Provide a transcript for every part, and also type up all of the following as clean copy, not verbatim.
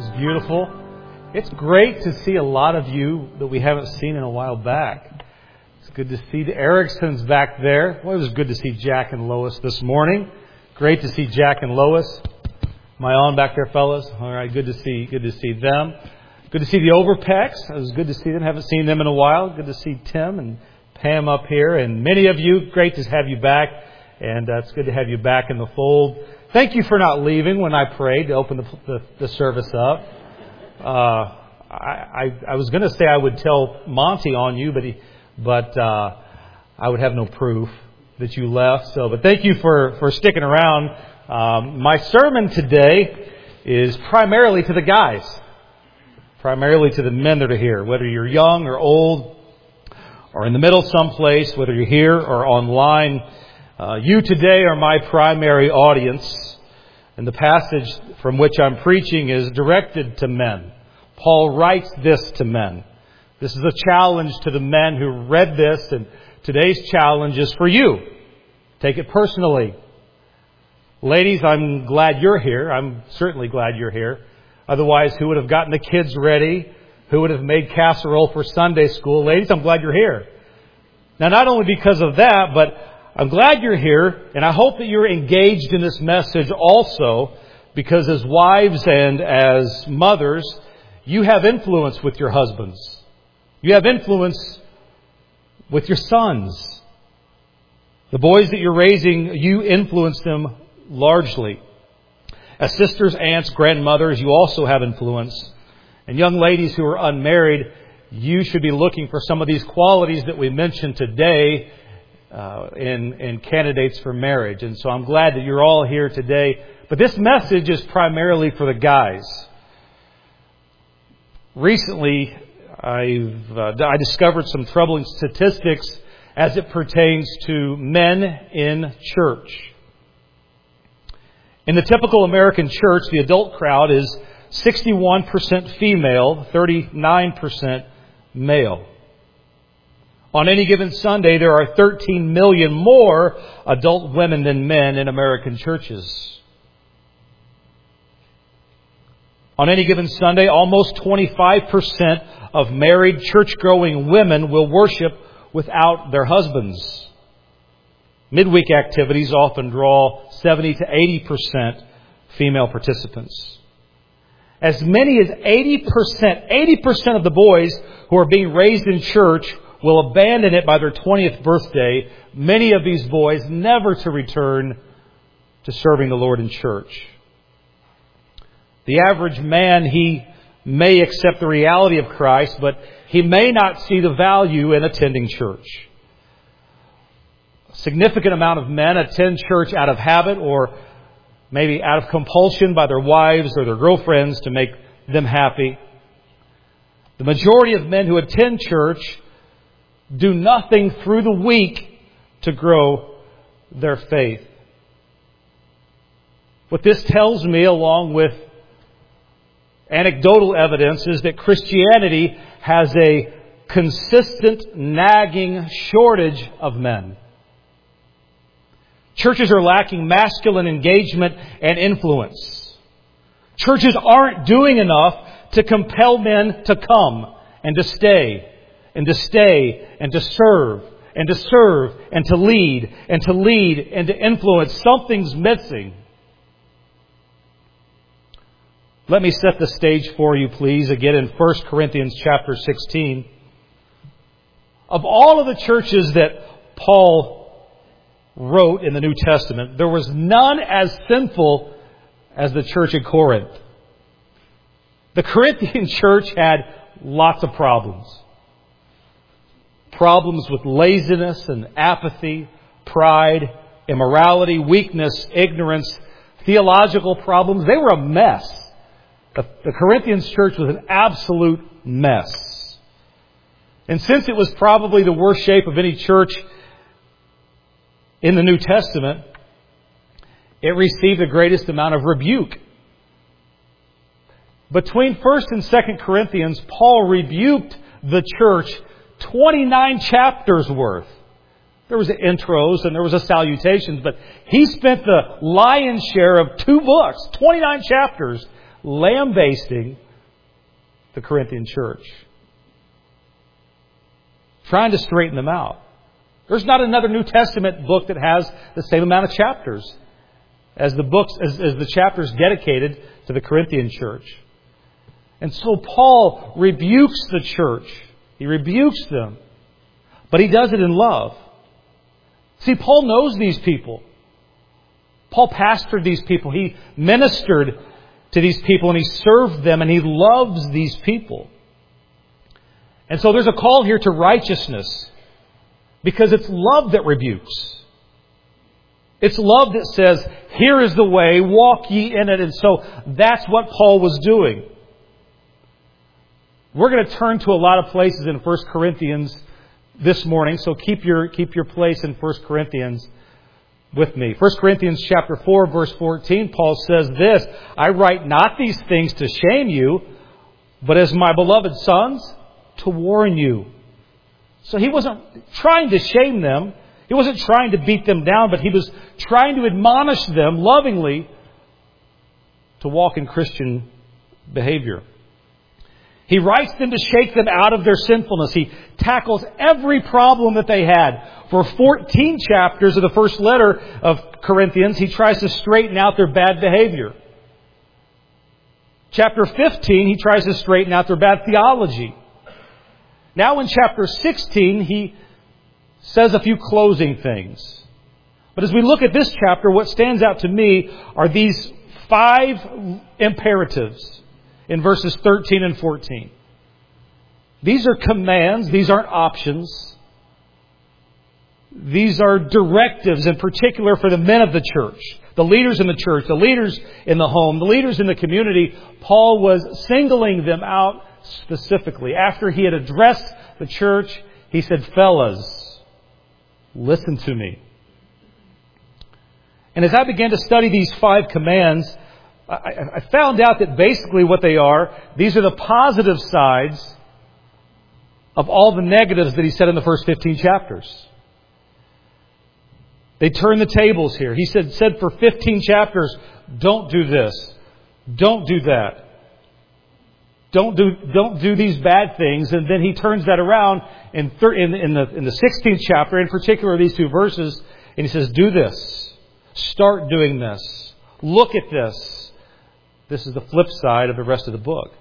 was beautiful. It's great to see a lot of you that we haven't seen in a while back. It's good to see the Ericksons back there. Well, it was good to see Jack and Lois this morning. Great to see Jack and Lois. Am I on back there, fellas? All right, good to see them. Good to see the Overpecks. It was good to see them. Haven't seen them in a while. Good to see Tim and Pam up here. And many of you, great to have you back. And it's good to have you back in the fold. Thank you for not leaving when I prayed to open the service up. I was going to say I would tell Monty on you, but I would have no proof that you left. But thank you for sticking around. My sermon today is primarily to the guys, primarily to the men that are here, whether you're young or old or in the middle someplace, whether you're here or online. You today are my primary audience, and the passage from which I'm preaching is directed to men. Paul writes this to men. This is a challenge to the men who read this, and today's challenge is for you. Take it personally. Ladies, I'm glad you're here. I'm certainly glad you're here. Otherwise, who would have gotten the kids ready? Who would have made casserole for Sunday school? Ladies, I'm glad you're here. Now, not only because of that, but I'm glad you're here, and I hope that you're engaged in this message also, because as wives and as mothers, you have influence with your husbands. You have influence with your sons. The boys that you're raising, you influence them largely. As sisters, aunts, grandmothers, you also have influence. And young ladies who are unmarried, you should be looking for some of these qualities that we mentioned today in candidates for marriage. And so I'm glad that you're all here today. But this message is primarily for the guys. Recently, I discovered some troubling statistics as it pertains to men in church. In the typical American church, the adult crowd is 61% female, 39% male. On any given Sunday, there are 13 million more adult women than men in American churches. On any given Sunday, almost 25% of married church-going women will worship without their husbands. Midweek activities often draw 70 to 80% female participants. As many as 80% of the boys who are being raised in church will abandon it by their 20th birthday, many of these boys never to return to serving the Lord in church. The average man, he may accept the reality of Christ, but he may not see the value in attending church. A significant amount of men attend church out of habit or maybe out of compulsion by their wives or their girlfriends to make them happy. The majority of men who attend church do nothing through the week to grow their faith. What this tells me, along with anecdotal evidence, is that Christianity has a consistent, nagging shortage of men. Churches are lacking masculine engagement and influence. Churches aren't doing enough to compel men to come and to stay and to stay and to serve and to serve and to lead and to lead and to influence. Something's missing. Let me set the stage for you, please, again in 1 Corinthians chapter 16. Of all of the churches that Paul wrote in the New Testament, there was none as sinful as the church at Corinth. The Corinthian church had lots of problems. Problems with laziness and apathy, pride, immorality, weakness, ignorance, theological problems. They were a mess. The Corinthians church was an absolute mess. And since it was probably the worst shape of any church in the New Testament, it received the greatest amount of rebuke. Between 1 and 2 Corinthians, Paul rebuked the church 29 chapters worth. There was intros and there was salutations, but he spent the lion's share of 2 books, 29 chapters, lambasting the Corinthian church, trying to straighten them out. There's not another New Testament book that has the same amount of chapters as the chapters dedicated to the Corinthian church. And so Paul rebukes the church. He rebukes them. But he does it in love. See, Paul knows these people. Paul pastored these people. He ministered to these people and he served them and he loves these people. And so there's a call here to righteousness because it's love that rebukes. It's love that says, here is the way, walk ye in it. And so that's what Paul was doing. We're going to turn to a lot of places in 1 Corinthians this morning, so keep your place in 1 Corinthians with me. 1 Corinthians chapter 4, verse 14, Paul says this, I write not these things to shame you, but as my beloved sons, to warn you. So he wasn't trying to shame them. He wasn't trying to beat them down, but he was trying to admonish them lovingly to walk in Christian behavior. He writes them to shake them out of their sinfulness. He tackles every problem that they had. For 14 chapters of the first letter of Corinthians, he tries to straighten out their bad behavior. Chapter 15, he tries to straighten out their bad theology. Now in chapter 16, he says a few closing things. But as we look at this chapter, what stands out to me are these 5 imperatives in verses 13 and 14. These are commands. These aren't options. These are directives in particular for the men of the church, the leaders in the church, the leaders in the home, the leaders in the community. Paul was singling them out specifically. After he had addressed the church, he said, fellas, listen to me. And as I began to study these 5 commands, I found out that basically what they are, these are the positive sides of all the negatives that he said in the first 15 chapters. They turn the tables here. He said for 15 chapters, don't do this. Don't do that. Don't do these bad things. And then he turns that around in the 16th chapter, in particular these 2 verses, and he says, do this. Start doing this. Look at this. This is the flip side of the rest of the book.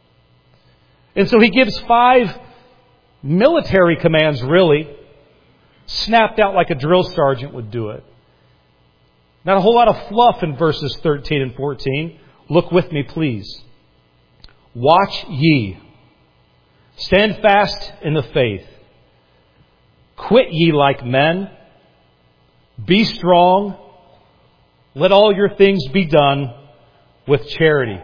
And so he gives 5 military commands, really, snapped out like a drill sergeant would do it. Not a whole lot of fluff in verses 13 and 14. Look with me, please. Watch ye. Stand fast in the faith. Quit ye like men. Be strong. Let all your things be done with charity.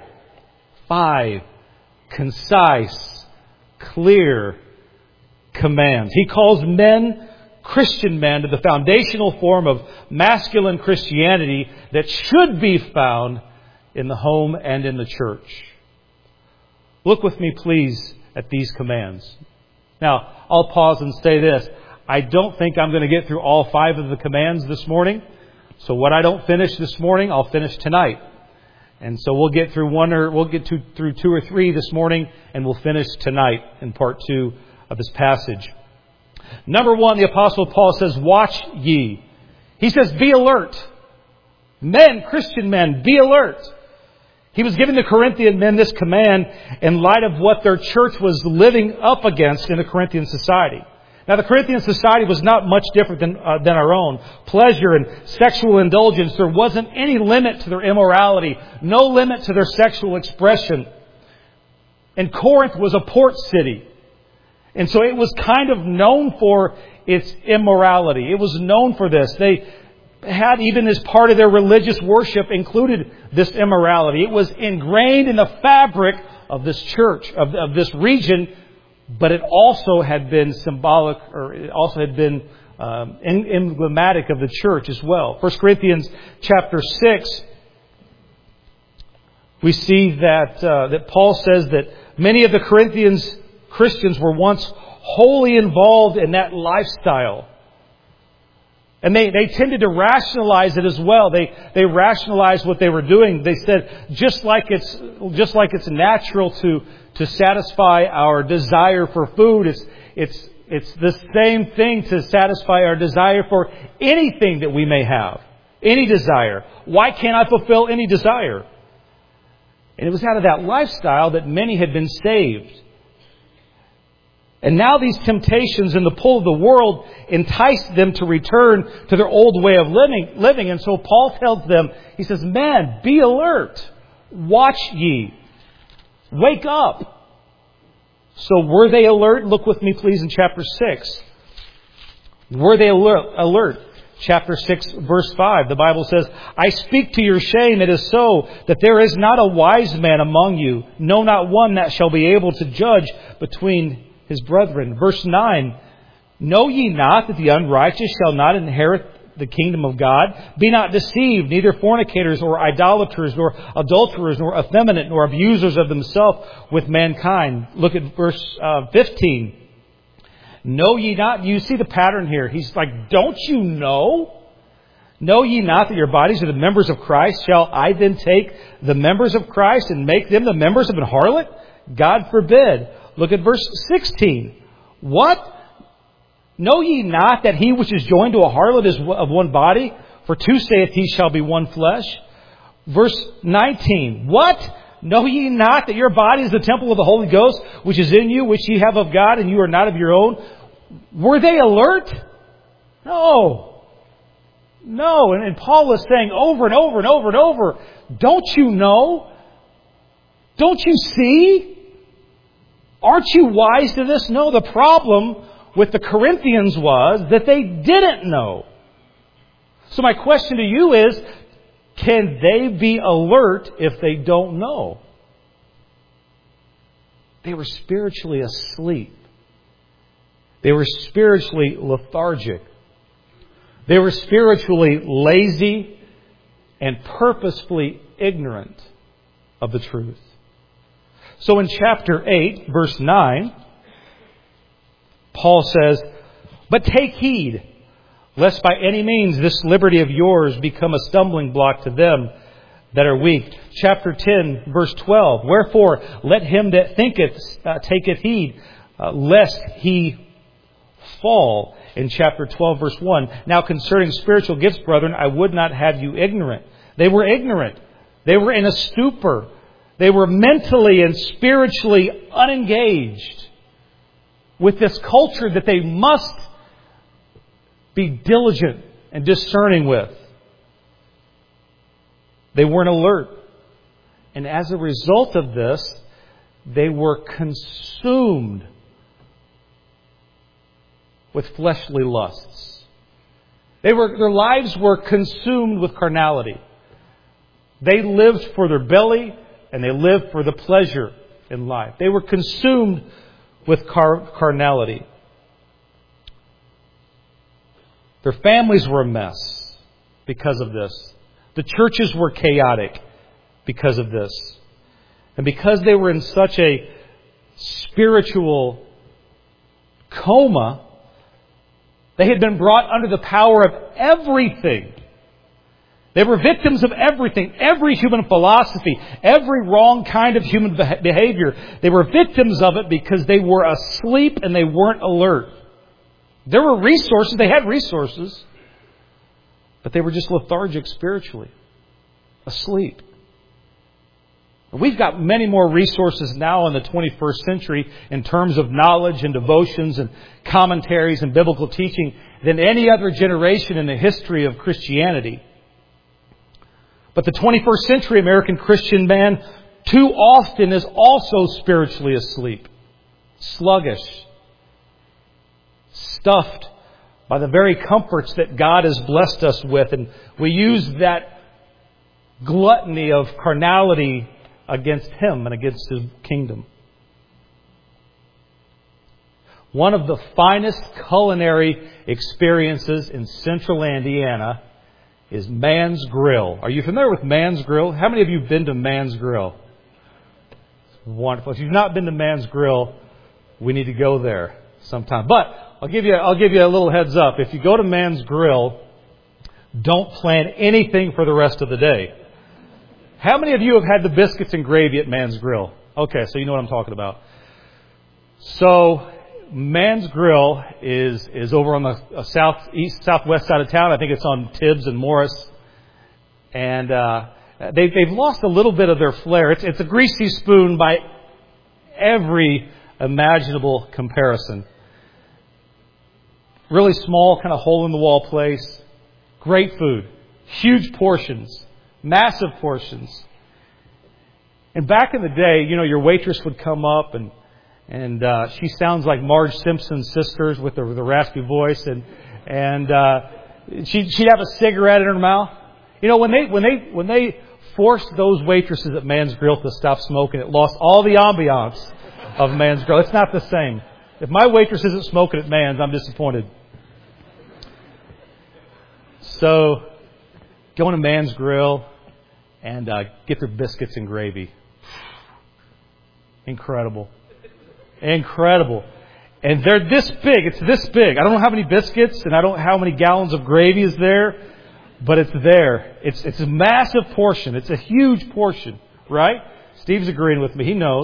5 concise, clear commands. He calls men, Christian men, to the foundational form of masculine Christianity that should be found in the home and in the church. Look with me, please, at these commands. Now, I'll pause and say this. I don't think I'm going to get through all 5 of the commands this morning. So what I don't finish this morning, I'll finish tonight. And so we'll get through through 2 or 3 this morning, and we'll finish tonight in part 2 of this passage. Number 1, the Apostle Paul says, watch ye. He says, be alert. Men, Christian men, be alert. He was giving the Corinthian men this command in light of what their church was living up against in the Corinthian society. Now, the Corinthian society was not much different than our own. Pleasure and sexual indulgence, there wasn't any limit to their immorality, no limit to their sexual expression. And Corinth was a port city. And so it was kind of known for its immorality. It was known for this. They had, even as part of their religious worship, included this immorality. It was ingrained in the fabric of this church, of this region. But it also had been symbolic, or it also had been emblematic of the church as well. 1 Corinthians chapter 6, we see that Paul says that many of the Corinthians Christians were once wholly involved in that lifestyle. And they tended to rationalize it as well. They rationalized what they were doing. They said, just like it's natural to satisfy our desire for food, it's the same thing to satisfy our desire for anything that we may have. Any desire. Why can't I fulfill any desire? And it was out of that lifestyle that many had been saved. And now these temptations and the pull of the world enticed them to return to their old way of living. And so Paul tells them, he says, "Men, be alert. Watch ye. Wake up." So were they alert? Look with me, please, in chapter 6. Were they alert? Chapter 6, verse 5, the Bible says, "I speak to your shame. It is so that there is not a wise man among you, no, not one that shall be able to judge between his brethren." Verse 9, "Know ye not that the unrighteous shall not inherit the kingdom of God? Be not deceived, neither fornicators, or idolaters, nor adulterers, nor effeminate, nor abusers of themselves with mankind." Look at verse 15. "Know ye not," you see the pattern here. He's like, don't you know? "Know ye not that your bodies are the members of Christ? Shall I then take the members of Christ and make them the members of an harlot? God forbid." Look at verse 16. "What? Know ye not that he which is joined to a harlot is of one body? For two saith he shall be one flesh." Verse 19. "What? Know ye not that your body is the temple of the Holy Ghost, which is in you, which ye have of God, and you are not of your own?" Were they alert? No. And Paul is saying over and over and over and over, don't you know? Don't you see? Aren't you wise to this? No, the problem with the Corinthians was that they didn't know. So my question to you is, can they be alert if they don't know? They were spiritually asleep. They were spiritually lethargic. They were spiritually lazy and purposefully ignorant of the truth. So in chapter 8, verse 9, Paul says, "But take heed, lest by any means this liberty of yours become a stumbling block to them that are weak." Chapter 10, verse 12, "Wherefore let him that thinketh taketh heed, lest he fall." In chapter 12, verse 1, "Now concerning spiritual gifts, brethren, I would not have you ignorant." They were ignorant. They were in a stupor. They were mentally and spiritually unengaged with this culture that they must be diligent and discerning with. They weren't alert. And as a result of this, they were consumed with fleshly lusts. Their lives were consumed with carnality. They lived for their belly and they lived for the pleasure in life. They were consumed with carnality. Their families were a mess because of this. The churches were chaotic because of this. And because they were in such a spiritual coma, they had been brought under the power of everything. They were victims of everything, every human philosophy, every wrong kind of human behavior. They were victims of it because they were asleep and they weren't alert. There were resources, they had resources, but they were just lethargic spiritually, asleep. We've got many more resources now in the 21st century in terms of knowledge and devotions and commentaries and biblical teaching than any other generation in the history of Christianity. But the 21st century American Christian man too often is also spiritually asleep, sluggish, stuffed by the very comforts that God has blessed us with. And we use that gluttony of carnality against Him and against His kingdom. One of the finest culinary experiences in central Indiana is Man's Grill. Are you familiar with Man's Grill? How many of you have been to Man's Grill? It's wonderful. If you've not been to Man's Grill, we need to go there sometime. But I'll give you a little heads up. If you go to Man's Grill, don't plan anything for the rest of the day. How many of you have had the biscuits and gravy at Man's Grill? Okay, so you know what I'm talking about. So, Man's Grill is over on the southwest side of town. I think it's on Tibbs and Morris. And they've lost a little bit of their flair. It's a greasy spoon by every imaginable comparison. Really small, kind of hole-in-the-wall place. Great food. Huge portions. Massive portions. And back in the day, you know, your waitress would come up and she sounds like Marge Simpson's sisters with the raspy voice, and she'd have a cigarette in her mouth. You know, when they forced those waitresses at Man's Grill to stop smoking, it lost all the ambiance of Man's Grill. It's not the same. If my waitress isn't smoking at Man's, I'm disappointed. So, go to Man's Grill and get their biscuits and gravy. Incredible. Incredible. And they're this big. It's this big. I don't know how many biscuits and I don't know how many gallons of gravy is there, but it's there. It's a massive portion. It's a huge portion, right? Steve's agreeing with me. He knows.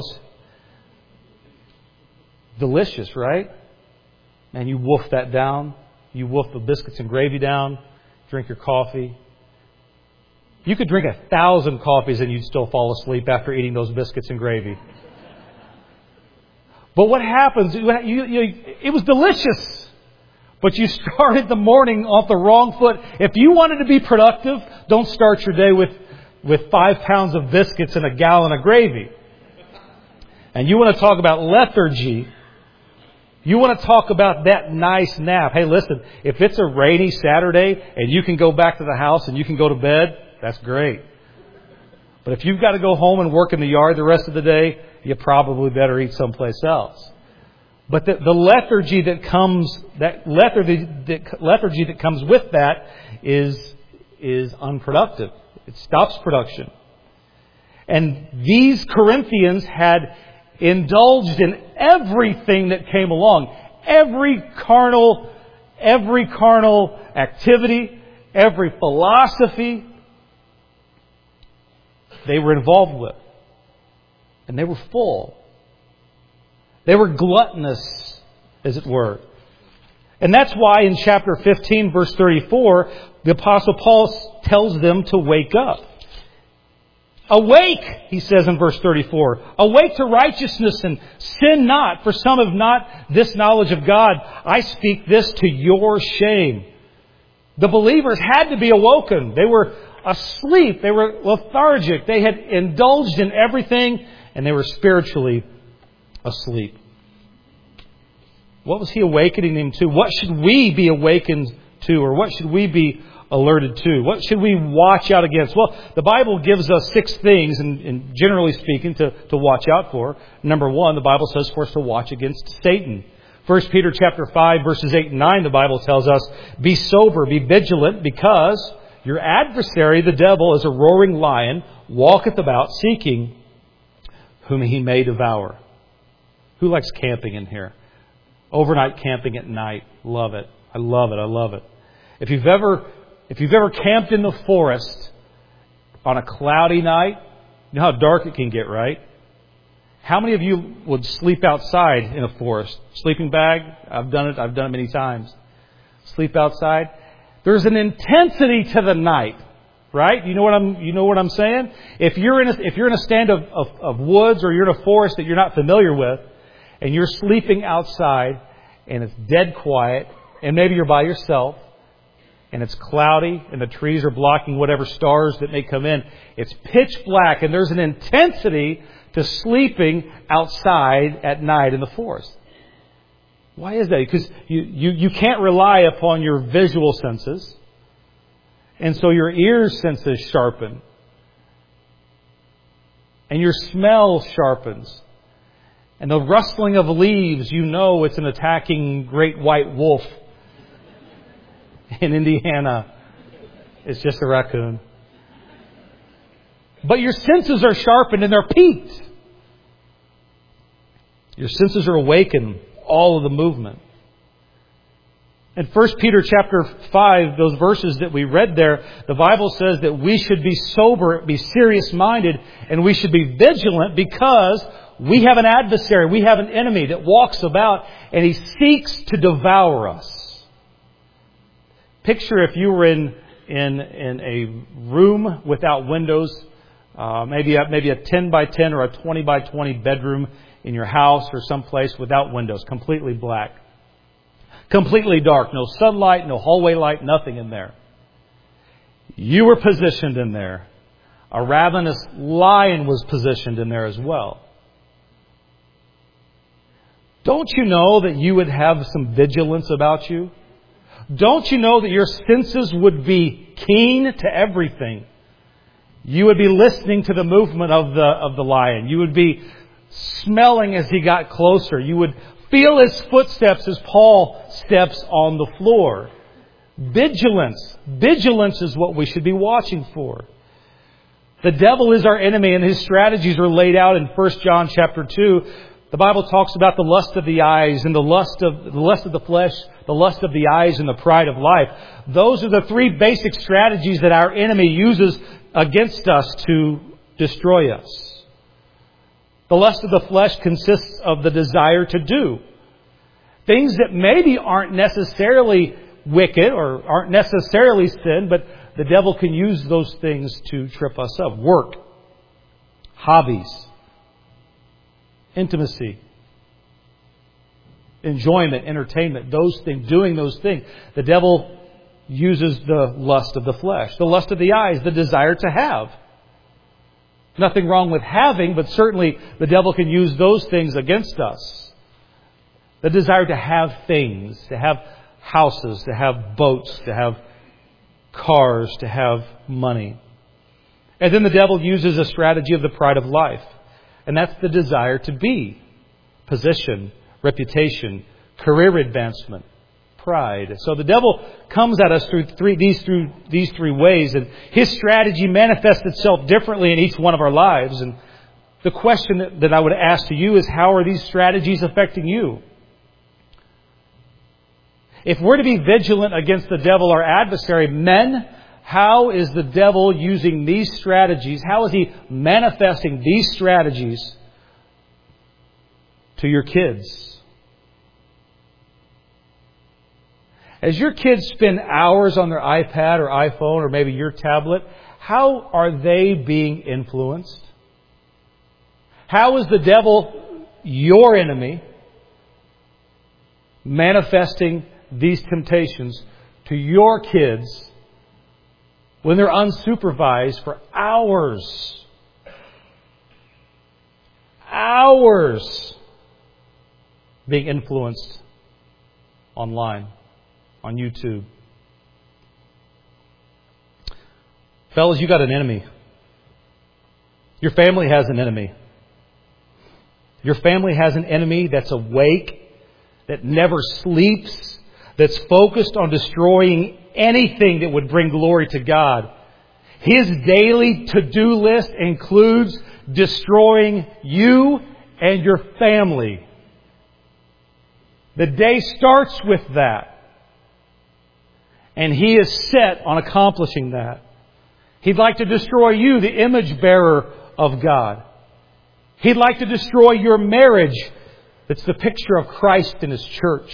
Delicious, right? And you wolf that down. You wolf the biscuits and gravy down. Drink your coffee. You could drink 1,000 coffees and you'd still fall asleep after eating those biscuits and gravy. But what happens, it was delicious, but you started the morning off the wrong foot. If you wanted to be productive, don't start your day with 5 pounds of biscuits and a gallon of gravy. And you want to talk about lethargy. You want to talk about that nice nap. Hey, listen, if it's a rainy Saturday and you can go back to the house and you can go to bed, that's great. But if you've got to go home and work in the yard the rest of the day, you probably better eat someplace else. But the lethargy that comes, lethargy that comes with that is unproductive. It stops production. And these Corinthians had indulged in everything that came along. Every carnal activity, every philosophy they were involved with. And they were full. They were gluttonous, as it were. And that's why in chapter 15, verse 34, the Apostle Paul tells them to wake up. Awake, he says in verse 34. Awake to righteousness and sin not, for some have not this knowledge of God. I speak this to your shame. The believers had to be awoken. They were asleep. They were lethargic. They had indulged in everything, and they were spiritually asleep. What was he awakening them to? What should we be awakened to? Or what should we be alerted to? What should we watch out against? Well, the Bible gives us 6 things, and generally speaking, to watch out for. Number 1, the Bible says for us to watch against Satan. 1 Peter chapter 5, verses 8 and 9, the Bible tells us, be sober, be vigilant, because your adversary, the devil, is a roaring lion, walketh about seeking whom he may devour. Who likes camping in here? Overnight camping at night. Love it. I love it. I love it. If you've ever camped in the forest on a cloudy night, you know how dark it can get, right? How many of you would sleep outside in a forest? Sleeping bag? I've done it. I've done it many times. Sleep outside. There's an intensity to the night, right? You know what I'm saying? If you're in a stand of woods, or you're in a forest that you're not familiar with, and you're sleeping outside and it's dead quiet, and maybe you're by yourself, and it's cloudy and the trees are blocking whatever stars that may come in, it's pitch black, and there's an intensity to sleeping outside at night in the forest. Why is that? Because you can't rely upon your visual senses, and so your ear senses sharpen, and your smell sharpens. And the rustling of leaves, you know it's an attacking great white wolf in Indiana. It's just a raccoon. But your senses are sharpened and they're peaked. Your senses are awakened, all of the movement. In 1 Peter chapter 5, those verses that we read there, the Bible says that we should be sober, be serious-minded, and we should be vigilant because we have an adversary, we have an enemy that walks about and he seeks to devour us. Picture if you were in a room without windows, maybe a 10 by 10 or a 20 by 20 bedroom in your house or someplace without windows, completely black. Completely dark, no sunlight, no hallway light, nothing in there. You were positioned in there. A ravenous lion was positioned in there as well. Don't you know that you would have some vigilance about you? Don't you know that your senses would be keen to everything? You would be listening to the movement of the lion. You would be smelling as he got closer. You would feel his footsteps as Paul steps on the floor. Vigilance. Vigilance is what we should be watching for. The devil is our enemy and his strategies are laid out in 1 John chapter 2. The Bible talks about the lust of the eyes and the lust of the flesh, the lust of the eyes and the pride of life. Those are the three basic strategies that our enemy uses against us to destroy us. The lust of the flesh consists of the desire to do things that maybe aren't necessarily wicked or aren't necessarily sin, but the devil can use those things to trip us up. Work, hobbies, intimacy, enjoyment, entertainment, those things, doing those things. The devil uses the lust of the flesh, the lust of the eyes, the desire to have. Nothing wrong with having, but certainly the devil can use those things against us. The desire to have things, to have houses, to have boats, to have cars, to have money. And then the devil uses a strategy of the pride of life. And that's the desire to be. Position, reputation, career advancement, pride. So the devil comes at us through these three ways, and his strategy manifests itself differently in each one of our lives. And the question that I would ask to you is, how are these strategies affecting you? If we're to be vigilant against the devil, our adversary, men, how is the devil using these strategies? How is he manifesting these strategies to your kids? As your kids spend hours on their iPad or iPhone or maybe your tablet, how are they being influenced? How is the devil, your enemy, manifesting these temptations to your kids when they're unsupervised for hours? Hours being influenced online, on YouTube. Fellas, you got an enemy. Your family has an enemy. Your family has an enemy that's awake, that never sleeps, that's focused on destroying anything that would bring glory to God. His daily to-do list includes destroying you and your family. The day starts with that. And he is set on accomplishing that. He'd like to destroy you, the image bearer of God. He'd like to destroy your marriage that's the picture of Christ and His church.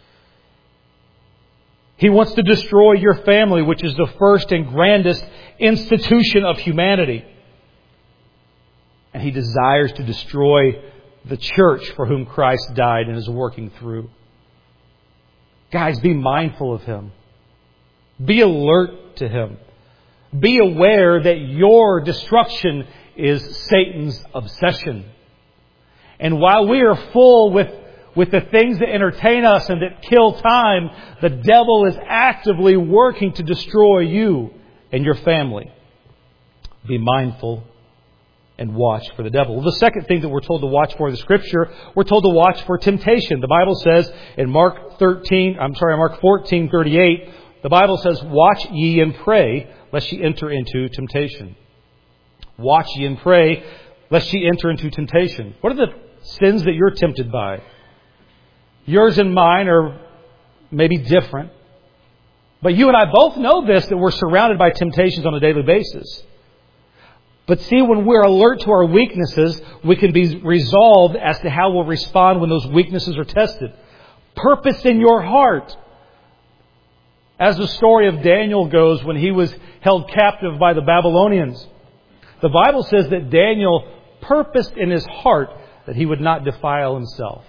He wants to destroy your family, which is the first and grandest institution of humanity. And he desires to destroy the church for whom Christ died and is working through. Guys, be mindful of him. Be alert to him. Be aware that your destruction is Satan's obsession. And while we are full with the things that entertain us and that kill time, the devil is actively working to destroy you and your family. Be mindful and watch for the devil. Well, the second thing that we're told to watch for in the Scripture, we're told to watch for temptation. The Bible says in Mark 14:38, the Bible says, "Watch ye and pray, lest ye enter into temptation." Watch ye and pray, lest ye enter into temptation. What are the sins that you're tempted by? Yours and mine are maybe different. But you and I both know this, that we're surrounded by temptations on a daily basis. But see, when we're alert to our weaknesses, we can be resolved as to how we'll respond when those weaknesses are tested. Purpose in your heart. As the story of Daniel goes, when he was held captive by the Babylonians, the Bible says that Daniel purposed in his heart that he would not defile himself.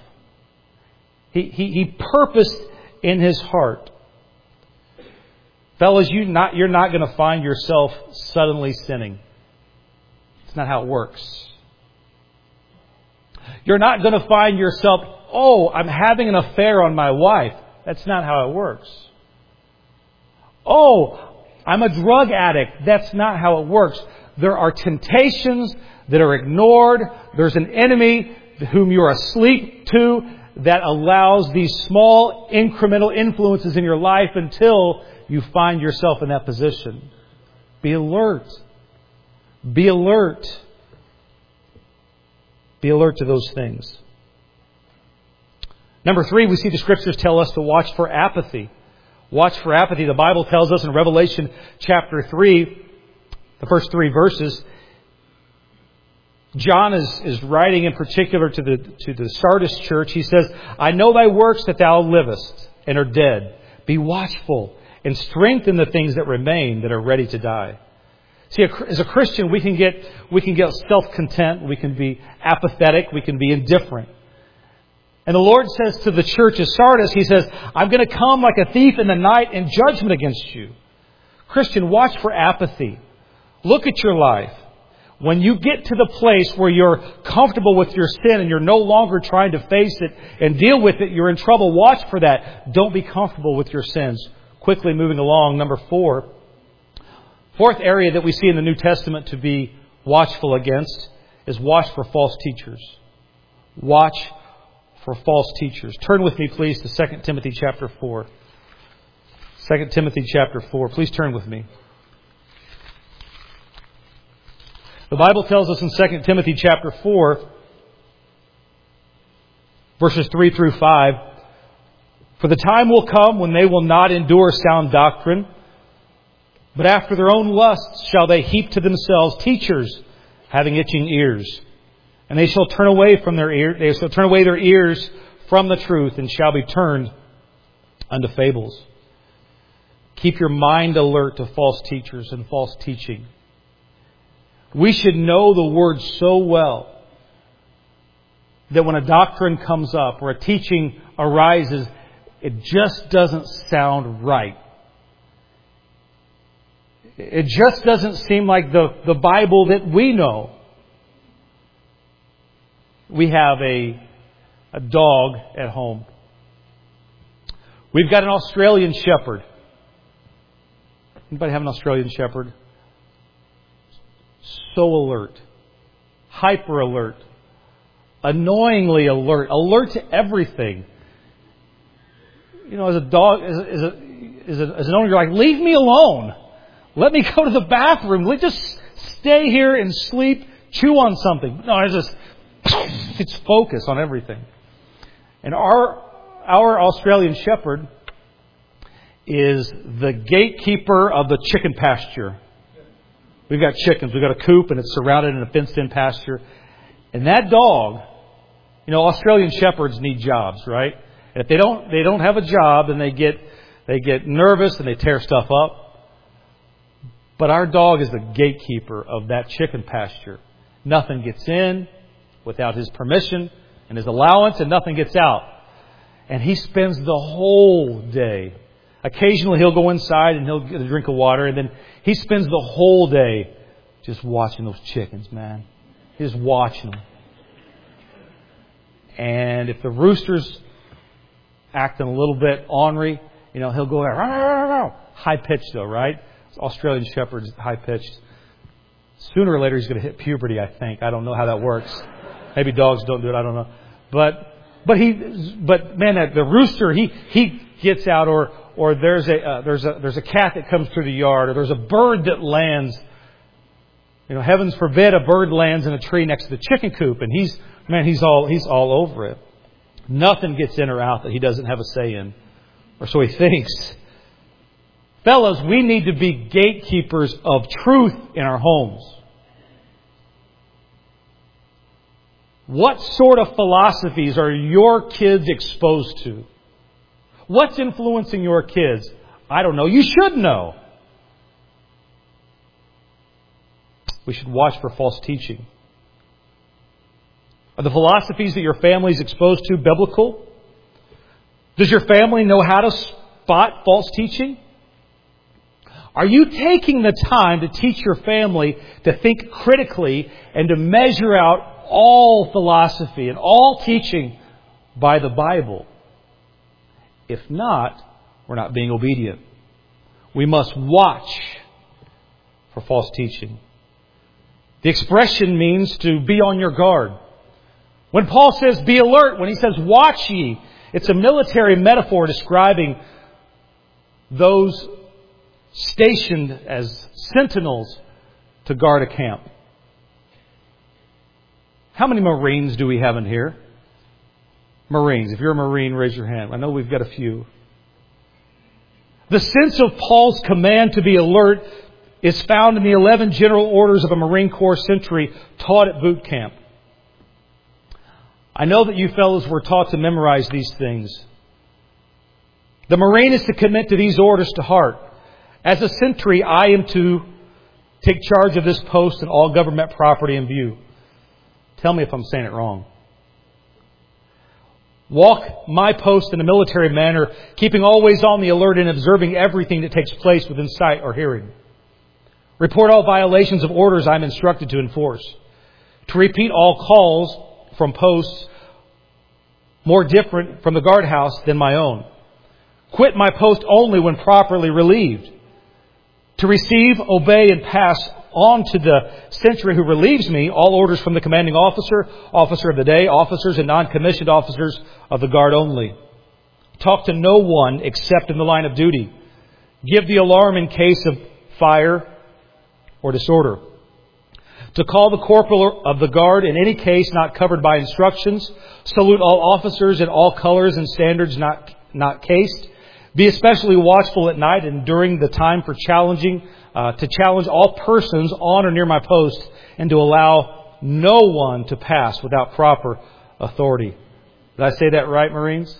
He purposed in his heart. Fellas, you're not going to find yourself suddenly sinning. It's not how it works. You're not going to find yourself, I'm having an affair on my wife. That's not how it works. I'm a drug addict. That's not how it works. There are temptations that are ignored. There's an enemy whom you're asleep to that allows these small incremental influences in your life until you find yourself in that position. Be alert. Be alert. Be alert to those things. Number 3, we see the Scriptures tell us to watch for apathy. Watch for apathy. The Bible tells us in Revelation chapter 3, the first 3 verses, John is writing in particular to the Sardis church. He says, I know thy works that thou livest and are dead. Be watchful and strengthen the things that remain that are ready to die. See, as a Christian, we can get self-content. We can be apathetic. We can be indifferent. And the Lord says to the church of Sardis, He says, I'm going to come like a thief in the night in judgment against you. Christian, watch for apathy. Look at your life. When you get to the place where you're comfortable with your sin and you're no longer trying to face it and deal with it, you're in trouble. Watch for that. Don't be comfortable with your sins. Quickly moving along, number 4. Fourth area that we see in the New Testament to be watchful against is watch for false teachers. Watch for false teachers. Turn with me, please, to 2 Timothy chapter 4. 2 Timothy chapter 4. Please turn with me. The Bible tells us in 2 Timothy chapter 4, verses 3 through 5, For the time will come when they will not endure sound doctrine, but after their own lusts shall they heap to themselves teachers having itching ears. And they shall turn away their ears from the truth and shall be turned unto fables. Keep your mind alert to false teachers and false teaching. We should know the Word so well that when a doctrine comes up or a teaching arises, it just doesn't sound right. It just doesn't seem like the Bible that we know. We have a dog at home. We've got an Australian Shepherd. Anybody have an Australian Shepherd? So alert. Hyper alert. Annoyingly alert. Alert to everything. You know, as a dog, as an owner, you're like, leave me alone. Let me go to the bathroom. Let just stay here and sleep. Chew on something. No, it's focus on everything. And our Australian Shepherd is the gatekeeper of the chicken pasture. We've got chickens. We've got a coop and it's surrounded in a fenced-in pasture. And that dog, you know, Australian Shepherds need jobs, right? And if they don't have a job, then they get nervous and they tear stuff up. But our dog is the gatekeeper of that chicken pasture. Nothing gets in without his permission and his allowance, and nothing gets out. And he spends the whole day. Occasionally he'll go inside and he'll get a drink of water, and then he spends the whole day just watching those chickens, man. He's watching them. And if the rooster's acting a little bit ornery, you know, he'll go there. High pitched though, right? Australian Shepherd's high pitched. Sooner or later he's going to hit puberty, I think. I don't know how that works. Maybe dogs don't do it. I don't know. But man, the rooster, he gets out, or there's a cat that comes through the yard, or there's a bird that lands. You know, heavens forbid a bird lands in a tree next to the chicken coop, and he's all over it. Nothing gets in or out that he doesn't have a say in. Or so he thinks. Fellas, we need to be gatekeepers of truth in our homes. What sort of philosophies are your kids exposed to? What's influencing your kids? I don't know. You should know. We should watch for false teaching. Are the philosophies that your family is exposed to biblical? Does your family know how to spot false teaching? Are you taking the time to teach your family to think critically and to measure out all philosophy and all teaching by the Bible? If not, we're not being obedient. We must watch for false teaching. The expression means to be on your guard. When Paul says be alert, when he says watch ye, it's a military metaphor describing those stationed as sentinels to guard a camp. How many Marines do we have in here? Marines. If you're a Marine, raise your hand. I know we've got a few. The sense of Paul's command to be alert is found in the 11 general orders of a Marine Corps sentry taught at boot camp. I know that you fellows were taught to memorize these things. The Marine is to commit to these orders to heart. As a sentry, I am to take charge of this post and all government property in view. Tell me if I'm saying it wrong. Walk my post in a military manner, keeping always on the alert and observing everything that takes place within sight or hearing. Report all violations of orders I'm instructed to enforce. To repeat all calls from posts more different from the guardhouse than my own. Quit my post only when properly relieved. To receive, obey, and pass on to the sentry who relieves me all orders from the commanding officer, officer of the day, officers and non-commissioned officers of the guard only. Talk to no one except in the line of duty. Give the alarm in case of fire or disorder. To call the corporal of the guard in any case not covered by instructions. Salute all officers in all colors and standards not cased. Be especially watchful at night and during the time for to challenge all persons on or near my post and to allow no one to pass without proper authority. Did I say that right, Marines?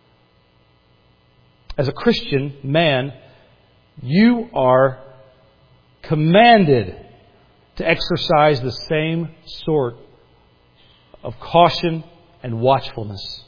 As a Christian man, you are commanded to exercise the same sort of caution and watchfulness.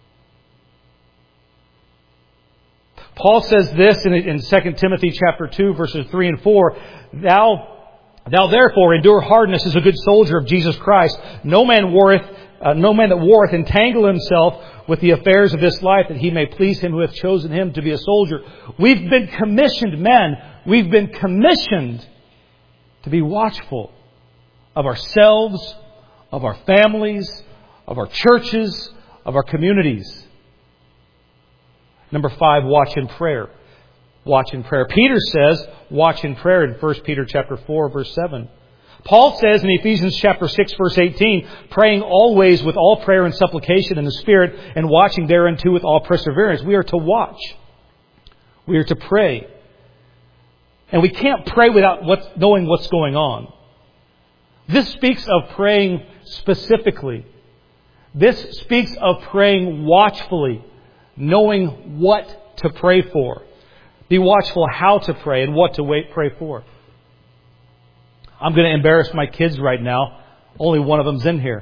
Paul says this in 2 Timothy chapter 2, verses 3 and 4. Thou therefore endure hardness as a good soldier of Jesus Christ. No man that warreth entangle himself with the affairs of this life, that he may please him who hath chosen him to be a soldier. We've been commissioned, men. We've been commissioned to be watchful of ourselves, of our families, of our churches, of our communities. Number 5, watch in prayer. Watch in prayer. Peter says, watch in prayer in 1 Peter chapter 4, verse 7. Paul says in Ephesians chapter 6, verse 18, praying always with all prayer and supplication in the Spirit, and watching thereunto with all perseverance. We are to watch. We are to pray. And we can't pray without knowing what's going on. This speaks of praying specifically. This speaks of praying watchfully, knowing what to pray for. Be watchful how to pray and what to pray for. I'm going to embarrass my kids right now. Only one of them's in here.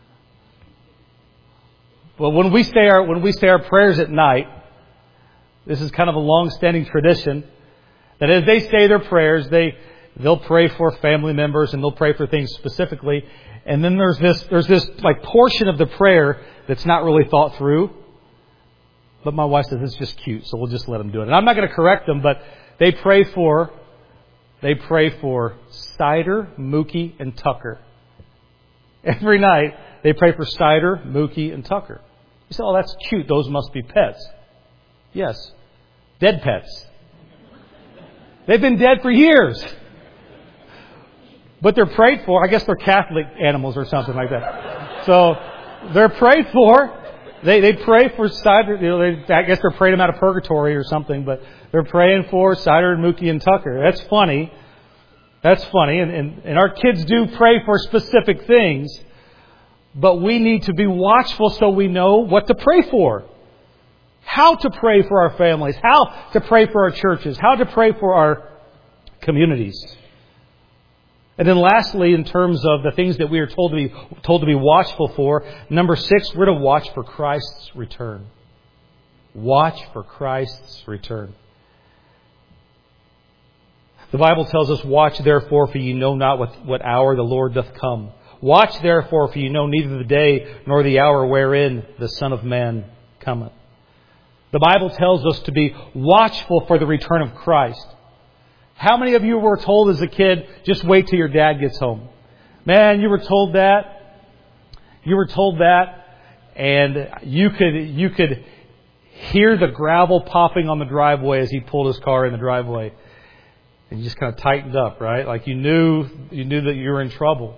But when we say our prayers at night, this is kind of a long-standing tradition, that as they say their prayers, they'll pray for family members and they'll pray for things specifically. And then there's this like portion of the prayer that's not really thought through. But my wife says it's just cute, so we'll just let them do it. And I'm not going to correct them, but they pray for Sider, Mookie, and Tucker. Every night they pray for Sider, Mookie, and Tucker. You say, oh, that's cute. Those must be pets. Yes. Dead pets. They've been dead for years. But they're prayed for. I guess they're Catholic animals or something like that. So they're prayed for. They pray for Sider. I guess they're praying him out of purgatory or something, but they're praying for Sider and Mookie and Tucker. That's funny. And our kids do pray for specific things, but we need to be watchful so we know what to pray for. How to pray for our families, how to pray for our churches, how to pray for our communities. And then lastly, in terms of the things that we are told to be watchful for, number 6, we're to watch for Christ's return. Watch for Christ's return. The Bible tells us, "Watch therefore, for ye know not what hour the Lord doth come. Watch therefore, for ye know neither the day nor the hour wherein the Son of Man cometh." The Bible tells us to be watchful for the return of Christ. How many of you were told as a kid, just wait till your dad gets home? Man, you were told that. You were told that. And you could hear the gravel popping on the driveway as he pulled his car in the driveway. And you just kind of tightened up, right? Like you knew that you were in trouble.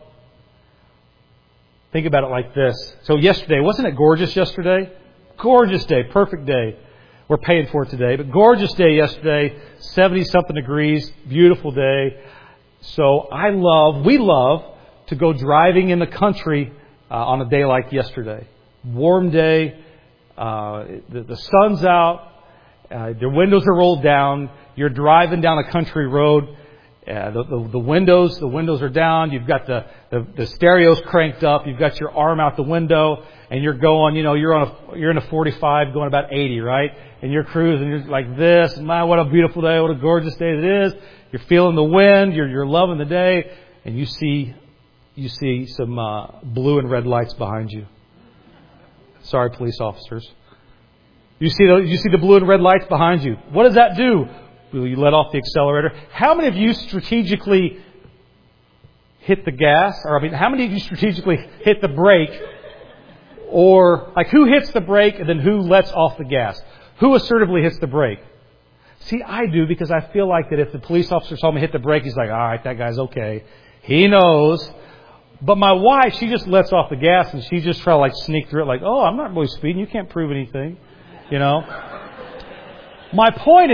Think about it like this. So yesterday, wasn't it gorgeous yesterday? Gorgeous day, perfect day. We're paying for it today, but gorgeous day yesterday, 70-something degrees, beautiful day. So we love to go driving in the country on a day like yesterday. Warm day, the sun's out, the windows are rolled down, you're driving down a country road, the windows are down, you've got the stereos cranked up, you've got your arm out the window, and you're going, you're in a 45 going about 80, right? And you're cruising, you're like this, my, what a beautiful day, what a gorgeous day it is. You're feeling the wind, you're loving the day, and you see some blue and red lights behind you. Sorry, police officers. You see the blue and red lights behind you. What does that do? Will you let off the accelerator? How many of you strategically hit the gas? How many of you strategically hit the brake? Or, who hits the brake and then who lets off the gas? Who assertively hits the brake? See, I do, because I feel like that if the police officer saw me hit the brake, he's like, all right, that guy's okay. He knows. But my wife, she just lets off the gas and she just try to sneak through it oh, I'm not really speeding. You can't prove anything. My point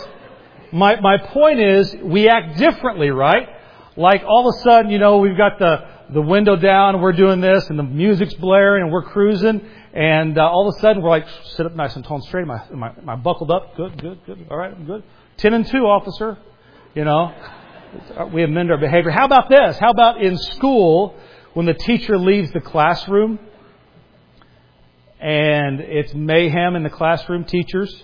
is, we act differently, right? Like all of a sudden, we've got the window down, and we're doing this, and the music's blaring, and we're cruising, and all of a sudden we're sit up nice and tall and straight. Am I buckled up? Good. All right, I'm good. 10 and 2, officer. We amend our behavior. How about this? How about in school when the teacher leaves the classroom and it's mayhem in the classroom, teachers?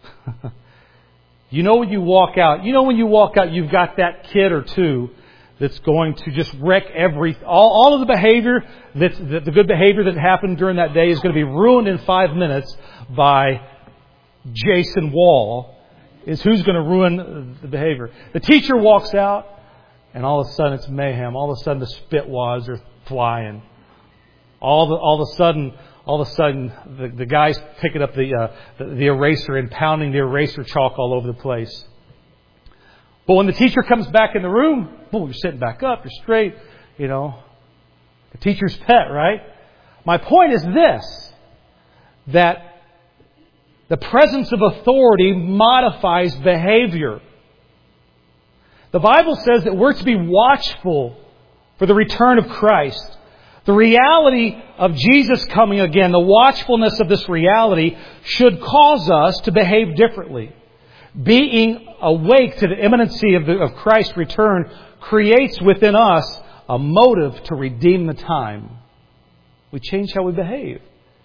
When you walk out, you've got that kid or two that's going to just wreck all of the behavior, the good behavior that happened during that day is going to be ruined in 5 minutes by Jason Wall, is who's going to ruin the behavior. The teacher walks out, and all of a sudden it's mayhem. All of a sudden the spit wads are flying. All of a sudden, the guy's picking up the eraser and pounding the eraser chalk all over the place. But when the teacher comes back in the room, boom, you're sitting back up, you're straight, the teacher's pet, right? My point is this, that the presence of authority modifies behavior. The Bible says that we're to be watchful for the return of Christ. The reality of Jesus coming again, the watchfulness of this reality should cause us to behave differently. Being awake to the imminency of Christ's return creates within us a motive to redeem the time. We change how we behave.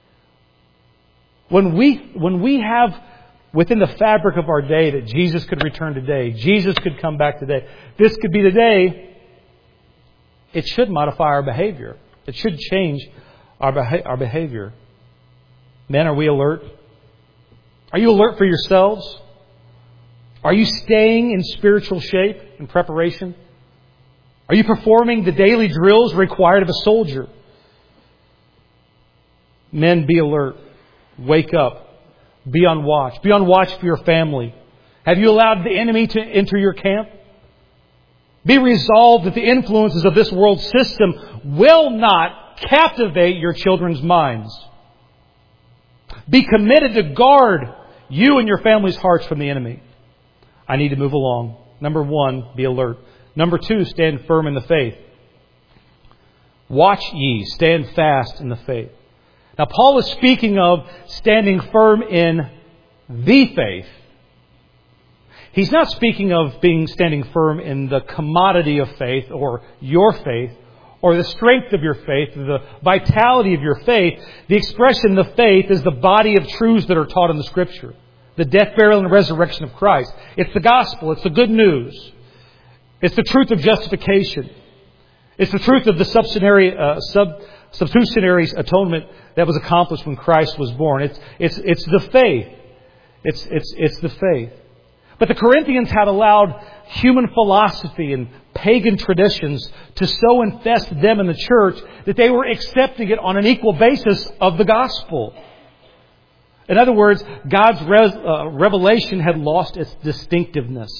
When we have within the fabric of our day that Jesus could return today, Jesus could come back today, this could be the day, it should modify our behavior. It should change our behavior. Men, are we alert? Are you alert for yourselves? Are you staying in spiritual shape and preparation? Are you performing the daily drills required of a soldier? Men, be alert. Wake up. Be on watch. Be on watch for your family. Have you allowed the enemy to enter your camp? Be resolved that the influences of this world system will not captivate your children's minds. Be committed to guard you and your family's hearts from the enemy. I need to move along. Number 1, be alert. Number 2, stand firm in the faith. Watch ye, stand fast in the faith. Now, Paul is speaking of standing firm in the faith. He's not speaking of standing firm in the commodity of faith or your faith or the strength of your faith, the vitality of your faith. The expression the faith is the body of truths that are taught in the Scripture. The death, burial, and resurrection of Christ. It's the gospel. It's the good news. It's the truth of justification. It's the truth of the substitutionary atonement that was accomplished when Christ was born. It's the faith. It's the faith. But the Corinthians had allowed human philosophy and pagan traditions to so infest them in the church that they were accepting it on an equal basis of the gospel. In other words, God's revelation had lost its distinctiveness.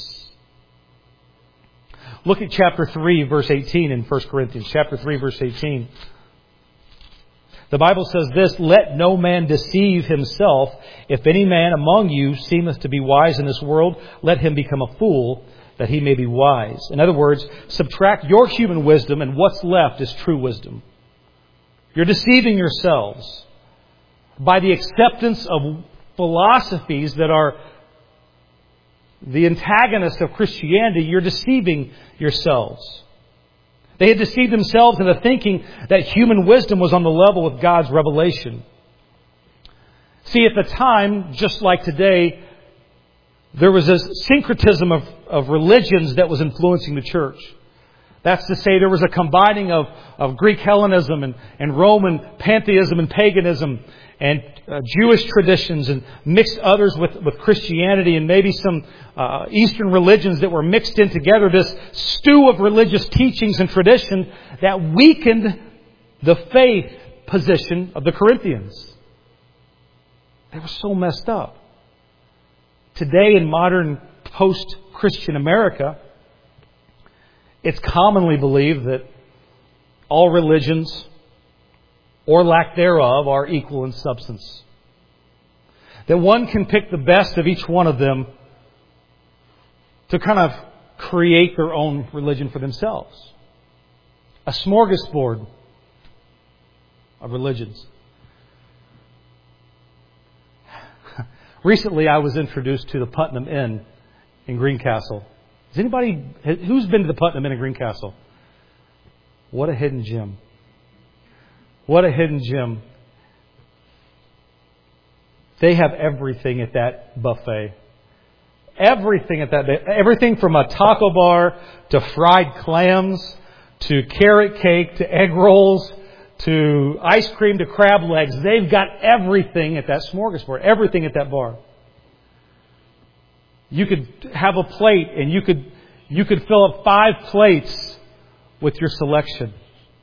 Look at chapter 3, verse 18 in 1 Corinthians. Chapter 3, verse 18. The Bible says this, "Let no man deceive himself. If any man among you seemeth to be wise in this world, let him become a fool, that he may be wise." In other words, subtract your human wisdom and what's left is true wisdom. You're deceiving yourselves by the acceptance of philosophies that are the antagonist of Christianity. You're deceiving yourselves. They had deceived themselves into thinking that human wisdom was on the level with God's revelation. See, at the time, just like today, there was a syncretism of religions that was influencing the church. That's to say, there was a combining of Greek Hellenism and Roman pantheism and paganism and Jewish traditions and mixed others with Christianity and maybe some Eastern religions that were mixed in together. This stew of religious teachings and tradition that weakened the faith position of the Corinthians. They were so messed up. Today in modern post-Christian America, it's commonly believed that all religions, or lack thereof, are equal in substance. That one can pick the best of each one of them to kind of create their own religion for themselves. A smorgasbord of religions. Recently, I was introduced to the Putnam Inn in Greencastle. Who's been to the Putnam Inn in Greencastle? What a hidden gem. What a hidden gem. They have everything at that buffet. Everything at that buffet. Everything from a taco bar to fried clams to carrot cake to egg rolls to ice cream to crab legs. They've got everything at that smorgasbord. Everything at that bar. You could have a plate and you could fill up 5 plates with your selection.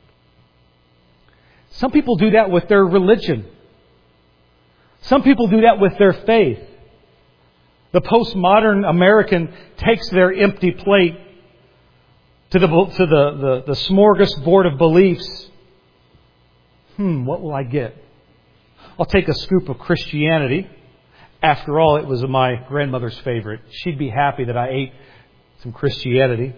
Some people do that with their religion. Some people do that with their faith. The postmodern American takes their empty plate to the smorgasbord of beliefs. What will I get? I'll take a scoop of Christianity. After all, it was my grandmother's favorite. She'd be happy that I ate some Christianity.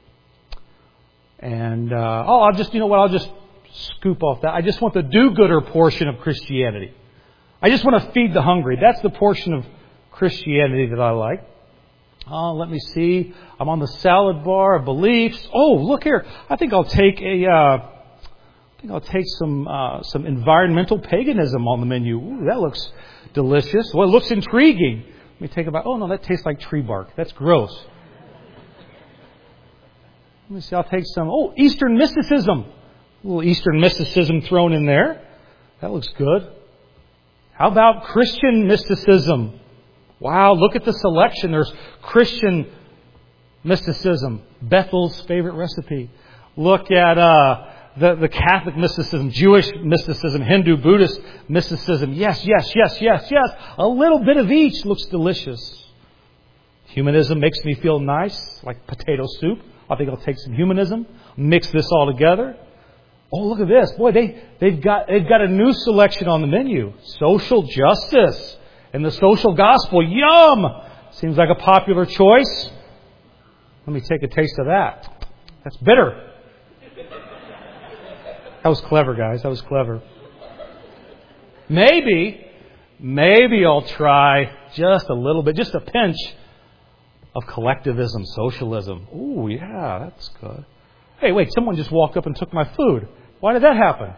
And, I'll just scoop off that. I just want the do-gooder portion of Christianity. I just want to feed the hungry. That's the portion of Christianity that I like. Let me see. I'm on the salad bar of beliefs. Oh, look here. I think I'll take some environmental paganism on the menu. Ooh, that looks delicious. Well, it looks intriguing. Let me take a bite. Oh, no, that tastes like tree bark. That's gross. Let me see. I'll take some. Oh, Eastern mysticism. A little Eastern mysticism thrown in there. That looks good. How about Christian mysticism? Wow, look at the selection. There's Christian mysticism. Bethel's favorite recipe. Look at the Catholic mysticism, Jewish mysticism, Hindu, Buddhist mysticism. Yes. A little bit of each looks delicious. Humanism makes me feel nice, like potato soup. I think I'll take some humanism, mix this all together. Oh, look at this. Boy, they've got a new selection on the menu. Social justice and the social gospel. Yum! Seems like a popular choice. Let me take a taste of that. That's bitter. That was clever, guys. That was clever. Maybe I'll try just a little bit, just a pinch of collectivism, socialism. Ooh, yeah, that's good. Hey, wait, someone just walked up and took my food. Why did that happen?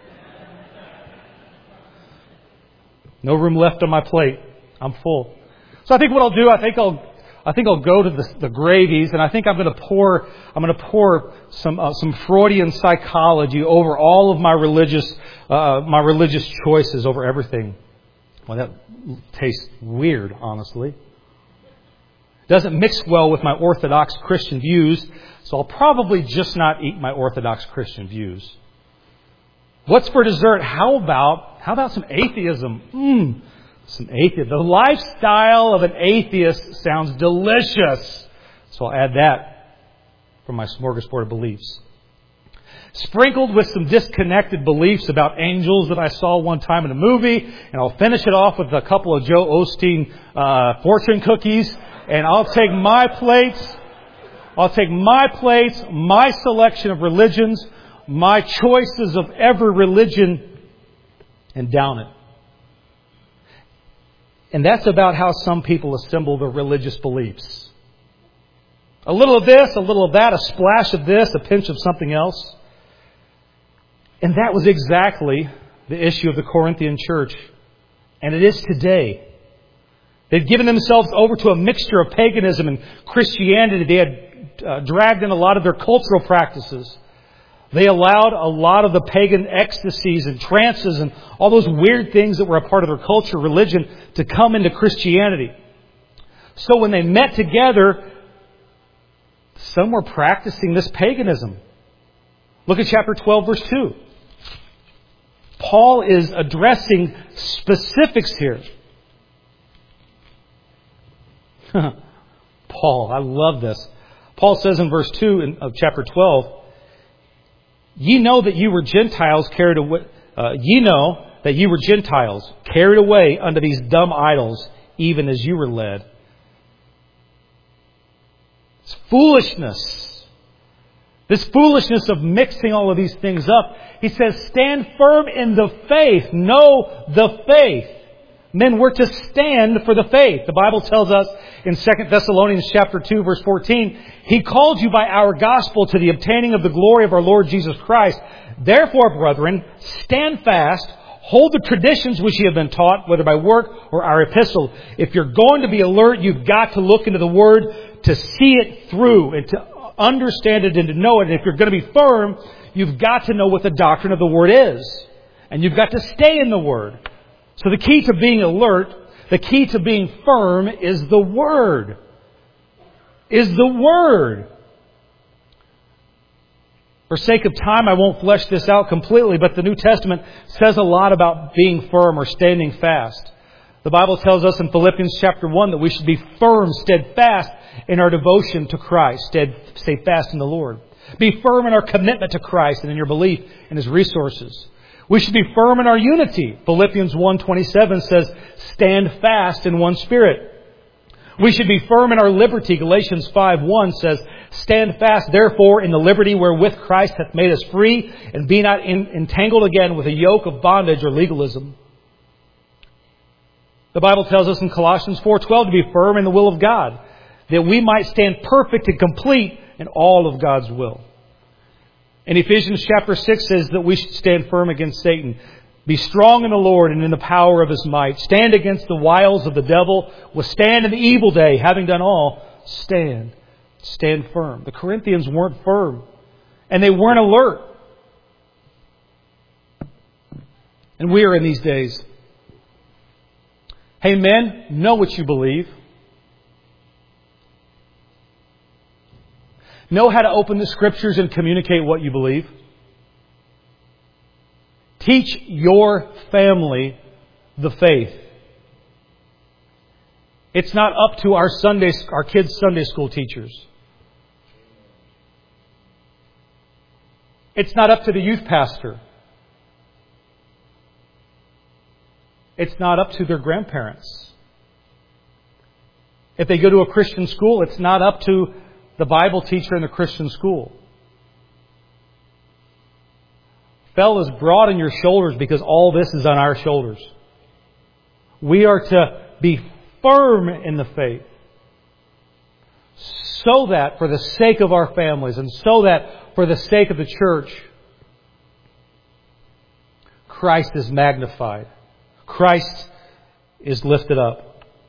No room left on my plate. I'm full. So I think what I'll do, I think I'll go to the gravies, and I think I'm going to pour some Freudian psychology over all of my religious choices, over everything. Well, that tastes weird, honestly. Doesn't mix well with my Orthodox Christian views, so I'll probably just not eat my Orthodox Christian views. What's for dessert? How about some atheism? Some atheism. The lifestyle of an atheist sounds delicious. So I'll add that from my smorgasbord of beliefs. Sprinkled with some disconnected beliefs about angels that I saw one time in a movie. And I'll finish it off with a couple of Joe Osteen fortune cookies. And I'll take my plates, my selection of religions, my choices of every religion, and down it. And that's about how some people assemble their religious beliefs. A little of this, a little of that, a splash of this, a pinch of something else. And that was exactly the issue of the Corinthian church. And it is today. They'd given themselves over to a mixture of paganism and Christianity. They had dragged in a lot of their cultural practices. They allowed a lot of the pagan ecstasies and trances and all those weird things that were a part of their culture, religion, to come into Christianity. So when they met together, some were practicing this paganism. Look at chapter 12, verse 2. Paul is addressing specifics here. Paul, I love this. Paul says in verse 2 of chapter 12, Ye know that you were Gentiles carried away. Carried away unto these dumb idols, even as you were led. It's foolishness. This foolishness of mixing all of these things up. He says, stand firm in the faith. Know the faith. Men, we're to stand for the faith. The Bible tells us in 2 Thessalonians chapter 2, verse 14, He called you by our gospel to the obtaining of the glory of our Lord Jesus Christ. Therefore, brethren, stand fast, hold the traditions which you have been taught, whether by work or our epistle. If you're going to be alert, you've got to look into the Word to see it through and to understand it and to know it. And if you're going to be firm, you've got to know what the doctrine of the Word is. And you've got to stay in the Word. So the key to being alert, the key to being firm is the Word. Is the Word. For sake of time, I won't flesh this out completely, but the New Testament says a lot about being firm or standing fast. The Bible tells us in Philippians chapter 1 that we should be firm, steadfast in our devotion to Christ. Stay fast in the Lord. Be firm in our commitment to Christ and in your belief in His resources. We should be firm in our unity. Philippians 1:27 says, stand fast in one spirit. We should be firm in our liberty. Galatians 5:1 says, stand fast therefore in the liberty wherewith Christ hath made us free, and be not entangled again with a yoke of bondage or legalism. The Bible tells us in Colossians 4:12 to be firm in the will of God, that we might stand perfect and complete in all of God's will. And Ephesians chapter 6 says that we should stand firm against Satan. Be strong in the Lord and in the power of His might. Stand against the wiles of the devil. Withstand in the evil day. Having done all, stand. Stand firm. The Corinthians weren't firm. And they weren't alert. And we are in these days. Hey men, know what you believe. Know how to open the Scriptures and communicate what you believe. Teach your family the faith. It's not up to our kids' Sunday school teachers. It's not up to the youth pastor. It's not up to their grandparents. If they go to a Christian school, it's not up to the Bible teacher in the Christian school. Fellas, broaden your shoulders because all this is on our shoulders. We are to be firm in the faith so that for the sake of our families and so that for the sake of the church, Christ is magnified. Christ is lifted up.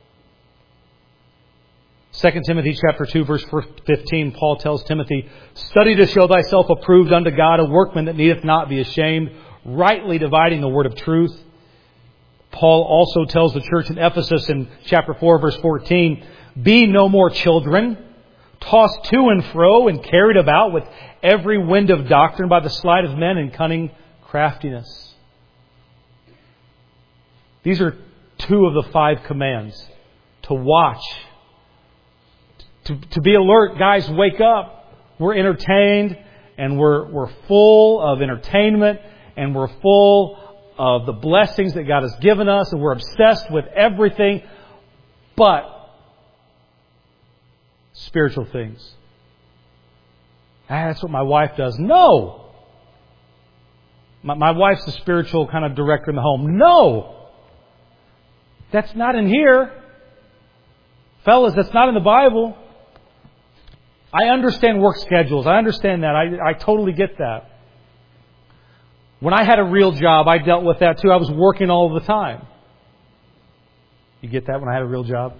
2 Timothy chapter 2, verse 15, Paul tells Timothy, "Study to show thyself approved unto God, a workman that needeth not be ashamed, rightly dividing the word of truth." Paul also tells the church in Ephesus in chapter 4, verse 14, "Be no more children, tossed to and fro and carried about with every wind of doctrine by the sleight of men and cunning craftiness." These are 2 of the 5 commands. To watch. To be alert. Guys, wake up. We're entertained and we're full of entertainment and we're full of the blessings that God has given us and we're obsessed with everything but spiritual things. That's what my wife does. No! My wife's the spiritual kind of director in the home. No! That's not in here. Fellas, that's not in the Bible. I understand work schedules. I understand that. I totally get that. When I had a real job, I dealt with that too. I was working all the time. You get that when I had a real job?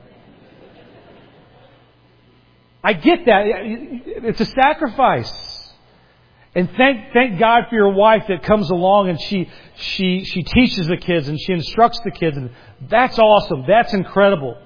I get that. It's a sacrifice. And thank God for your wife that comes along and she teaches the kids and she instructs the kids. And that's awesome. That's incredible.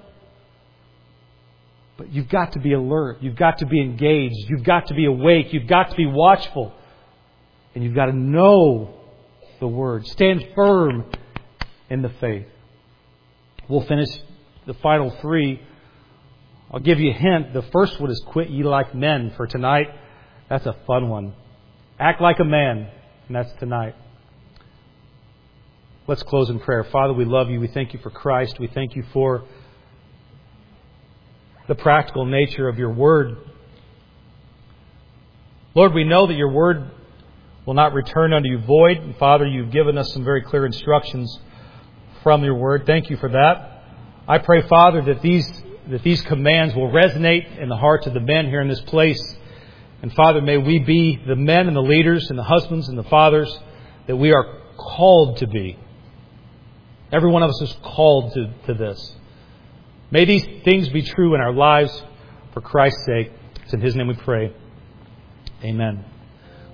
But you've got to be alert. You've got to be engaged. You've got to be awake. You've got to be watchful. And you've got to know the Word. Stand firm in the faith. We'll finish the final 3. I'll give you a hint. The first one is quit ye like men for tonight. That's a fun one. Act like a man. And that's tonight. Let's close in prayer. Father, we love you. We thank you for Christ. We thank you for the practical nature of your Word. Lord, we know that your Word will not return unto you void. And Father, you've given us some very clear instructions from your Word. Thank you for that. I pray, Father, that these commands will resonate in the hearts of the men here in this place. And Father, may we be the men and the leaders and the husbands and the fathers that we are called to be. Every one of us is called to this. May these things be true in our lives for Christ's sake. It's in His name we pray. Amen.